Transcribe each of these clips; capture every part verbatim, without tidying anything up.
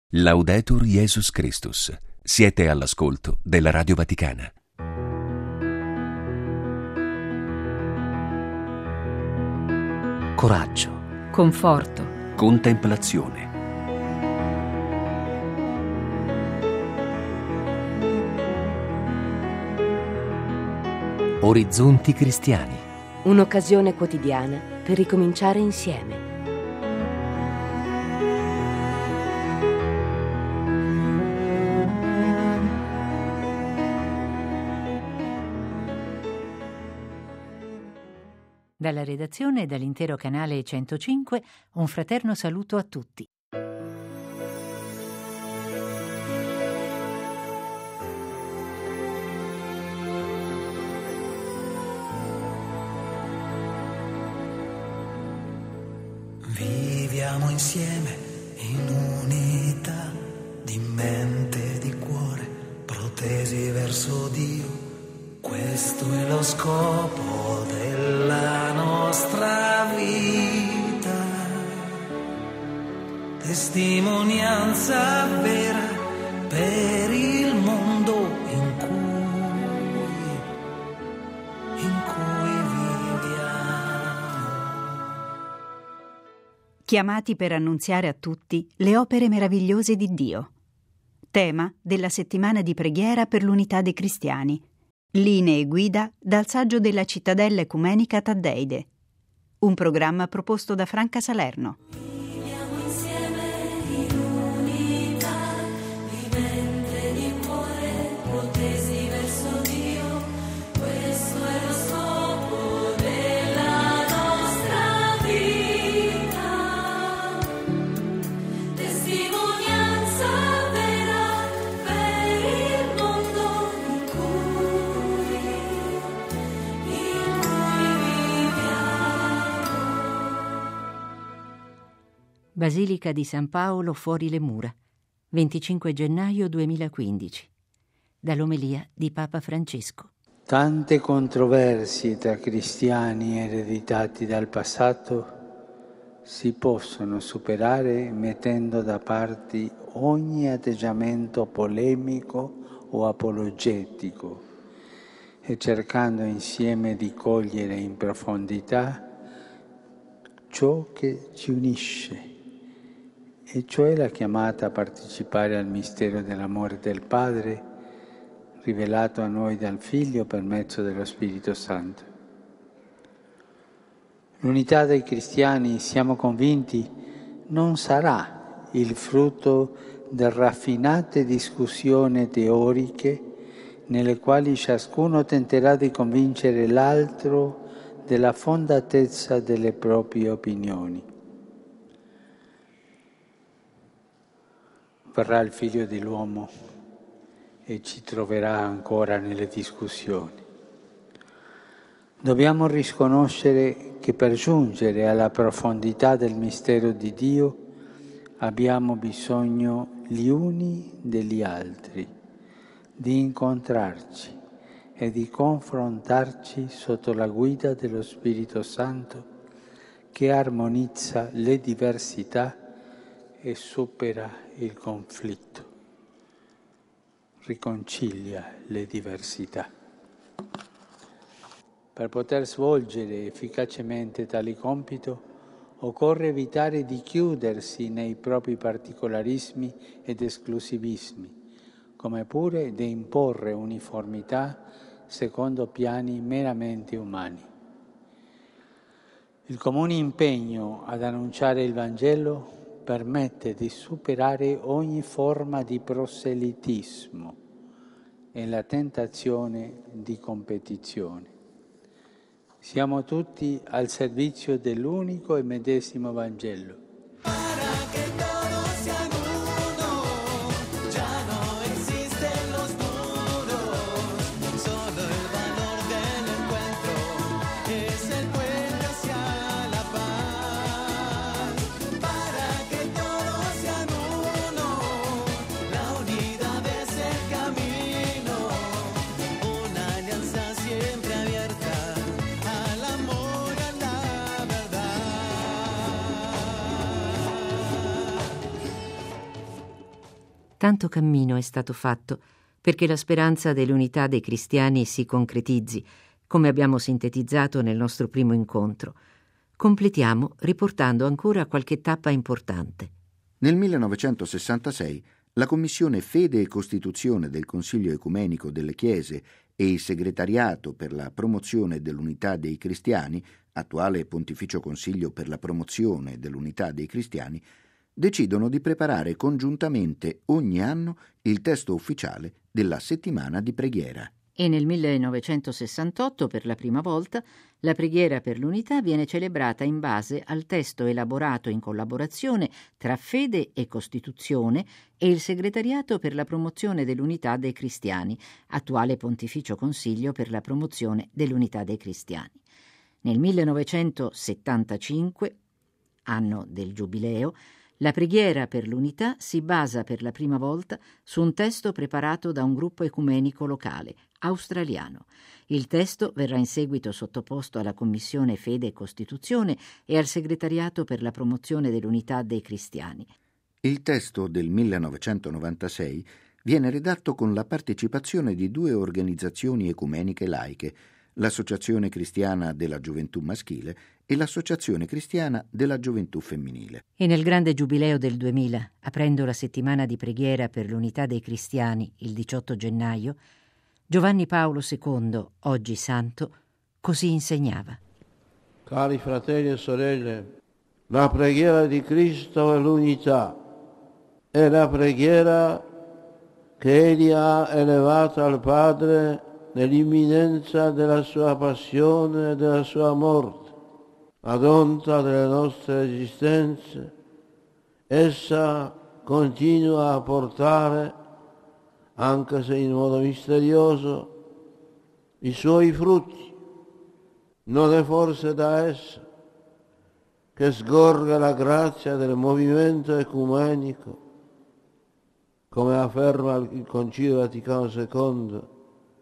Laudetur Jesus Christus. Siete all'ascolto della Radio Vaticana. Coraggio, conforto, Contemplazione. orizzonti cristiani. un'occasione quotidiana per ricominciare insieme. Dalla redazione e dall'intero canale centocinque un fraterno saluto a tutti. Viviamo insieme in unità di mente e di cuore, protesi verso Dio. Questo è lo scopo della nostra vita, testimonianza vera per il mondo in cui, in cui viviamo. Chiamati per annunziare a tutti le opere meravigliose di Dio. Tema della settimana di preghiera per l'unità dei cristiani. Linee guida dal saggio della Cittadella Ecumenica Taddeide. Un programma proposto da Franca Salerno. Viviamo insieme in unità, di mente e di cuore, protesi verso Dio. Questo è lo scopo della nostra vita, testimonianza vera per il mondo in cui, in cui viviamo. Basilica di San Paolo fuori le mura, venticinque gennaio duemilaquindici. Dall'omelia di Papa Francesco. Tante controversie tra cristiani ereditati dal passato si possono superare mettendo da parte ogni atteggiamento polemico o apologetico e cercando insieme di cogliere in profondità ciò che ci unisce, e cioè la chiamata a partecipare al mistero dell'amore del Padre rivelato a noi dal Figlio per mezzo dello Spirito Santo. L'unità dei cristiani, siamo convinti, non sarà il frutto di raffinate discussioni teoriche nelle quali ciascuno tenterà di convincere l'altro della fondatezza delle proprie opinioni. Verrà il Figlio dell'uomo e ci troverà ancora nelle discussioni. Dobbiamo riconoscere che per giungere alla profondità del mistero di Dio abbiamo bisogno gli uni degli altri, di incontrarci e di confrontarci sotto la guida dello Spirito Santo che armonizza le diversità e supera il conflitto, riconcilia le diversità. Per poter svolgere efficacemente tale compito occorre evitare di chiudersi nei propri particolarismi ed esclusivismi, come pure di imporre uniformità secondo piani meramente umani. Il comune impegno ad annunciare il Vangelo permette di superare ogni forma di proselitismo e la tentazione di competizione. Siamo tutti al servizio dell'unico e medesimo Vangelo. Tanto cammino è stato fatto perché la speranza dell'unità dei cristiani si concretizzi, come abbiamo sintetizzato nel nostro primo incontro. Completiamo riportando ancora qualche tappa importante. Nel millenovecentosessantasei la Commissione Fede e Costituzione del Consiglio Ecumenico delle Chiese e il Segretariato per la promozione dell'unità dei cristiani, attuale Pontificio Consiglio per la promozione dell'unità dei cristiani, decidono di preparare congiuntamente ogni anno il testo ufficiale della settimana di preghiera. E nel millenovecentosessantotto, per la prima volta, la preghiera per l'unità viene celebrata in base al testo elaborato in collaborazione tra Fede e Costituzione e il Segretariato per la promozione dell'unità dei cristiani, attuale Pontificio Consiglio per la promozione dell'unità dei cristiani. Nel millenovecentosettantacinque, anno del Giubileo, la preghiera per l'unità si basa per la prima volta su un testo preparato da un gruppo ecumenico locale, australiano. Il testo verrà in seguito sottoposto alla Commissione Fede e Costituzione e al Segretariato per la promozione dell'unità dei cristiani. Il testo del millenovecentonovantasei viene redatto con la partecipazione di due organizzazioni ecumeniche laiche, l'Associazione Cristiana della Gioventù Maschile e l'Associazione Cristiana della Gioventù Femminile. E nel grande giubileo del duemila, aprendo la settimana di preghiera per l'unità dei cristiani, il diciotto gennaio, Giovanni Paolo secondo, oggi santo, così insegnava. Cari fratelli e sorelle, la preghiera di Cristo è l'unità, è la preghiera che Egli ha elevata al Padre nell'imminenza della sua passione e della sua morte. Ad onta delle nostre esistenze, essa continua a portare, anche se in modo misterioso, i suoi frutti. Non è forse da essa che sgorga la grazia del movimento ecumenico, come afferma il Concilio Vaticano secondo.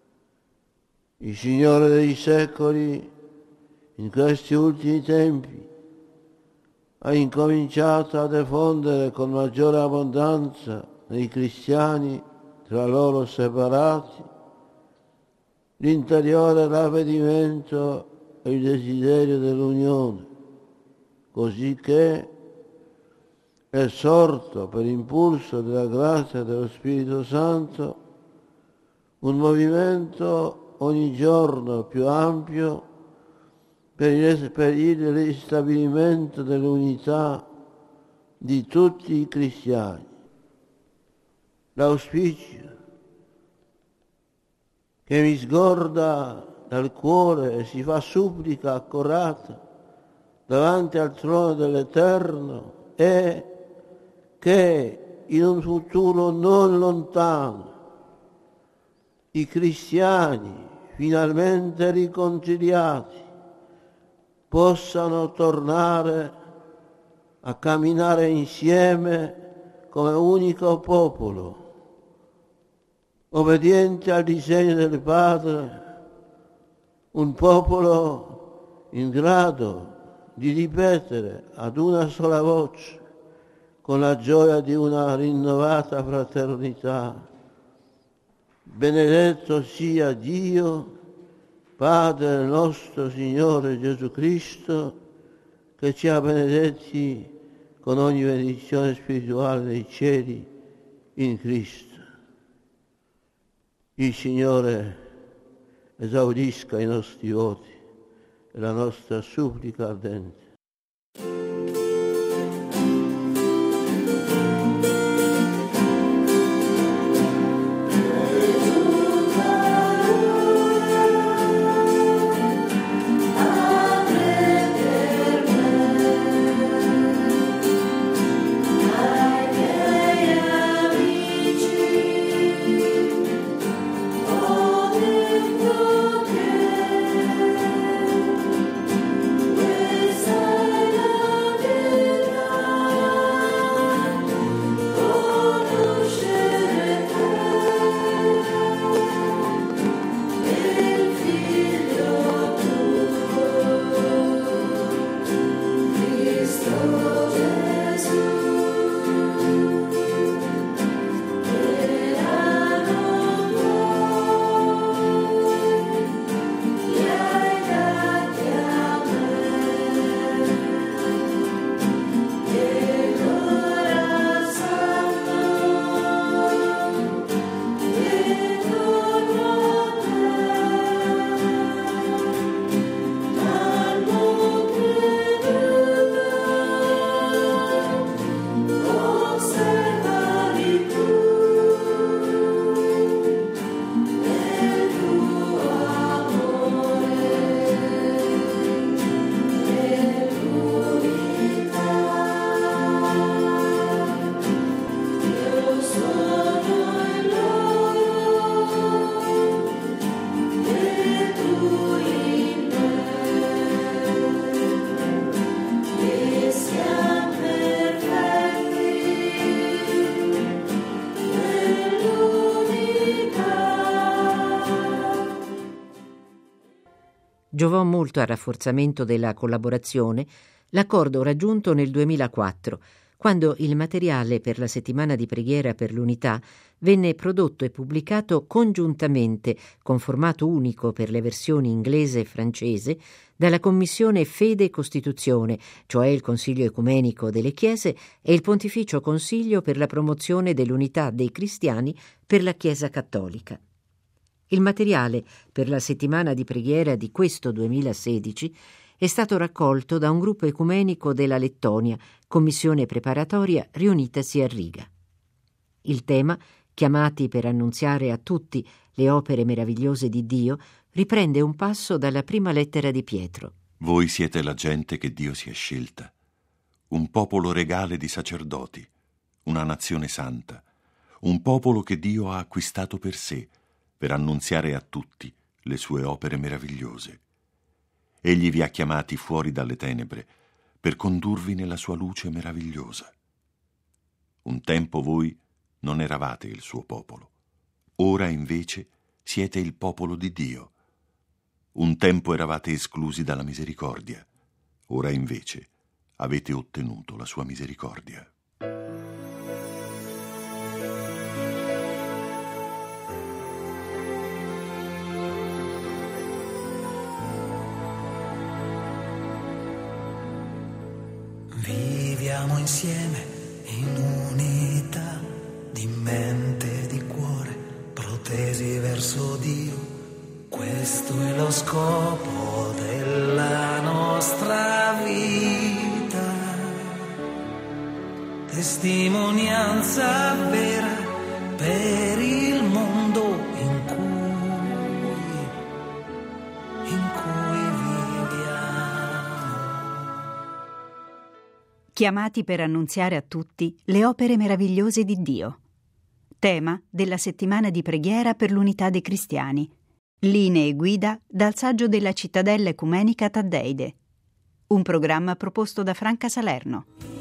Il Signore dei secoli, in questi ultimi tempi, ha incominciato a diffondere con maggiore abbondanza nei cristiani, tra loro separati, l'interiore ravvedimento e il desiderio dell'unione, così che è sorto per impulso della grazia dello Spirito Santo un movimento ogni giorno più ampio per il, per il ristabilimento dell'unità di tutti i cristiani. L'auspicio che mi sgorda dal cuore e si fa supplica accorata davanti al trono dell'Eterno è che in un futuro non lontano i cristiani finalmente riconciliati possano tornare a camminare insieme come unico popolo, obbediente al disegno del Padre, un popolo in grado di ripetere ad una sola voce, con la gioia di una rinnovata fraternità: benedetto sia Dio, Padre nostro Signore Gesù Cristo, che ci ha benedetti con ogni benedizione spirituale nei cieli in Cristo. Il Signore esaudisca i nostri voti e la nostra supplica ardente. So giovò molto al rafforzamento della collaborazione l'accordo raggiunto nel duemilaquattro, quando il materiale per la settimana di preghiera per l'unità venne prodotto e pubblicato congiuntamente, con formato unico per le versioni inglese e francese, dalla Commissione Fede e Costituzione, cioè il Consiglio Ecumenico delle Chiese, e il Pontificio Consiglio per la promozione dell'unità dei cristiani per la Chiesa Cattolica. Il materiale per la settimana di preghiera di questo duemilasedici è stato raccolto da un gruppo ecumenico della Lettonia, commissione preparatoria riunitasi a Riga. Il tema, chiamati per annunziare a tutti le opere meravigliose di Dio, riprende un passo dalla prima lettera di Pietro. Voi siete la gente che Dio si è scelta, un popolo regale di sacerdoti, una nazione santa, un popolo che Dio ha acquistato per sé, per annunziare a tutti le sue opere meravigliose. Egli vi ha chiamati fuori dalle tenebre per condurvi nella sua luce meravigliosa. Un tempo voi non eravate il suo popolo, ora invece siete il popolo di Dio. Un tempo eravate esclusi dalla misericordia, ora invece avete ottenuto la sua misericordia. Viviamo insieme in unità di mente e di cuore, protesi verso Dio. Questo è lo scopo della nostra vita. Testimonianza vera per il mondo in cui, in cui Chiamati per annunziare a tutti le opere meravigliose di Dio. Tema della settimana di preghiera per l'unità dei cristiani. Linee e guida dal saggio della Cittadella Ecumenica Taddeide. Un programma proposto da Franca Salerno.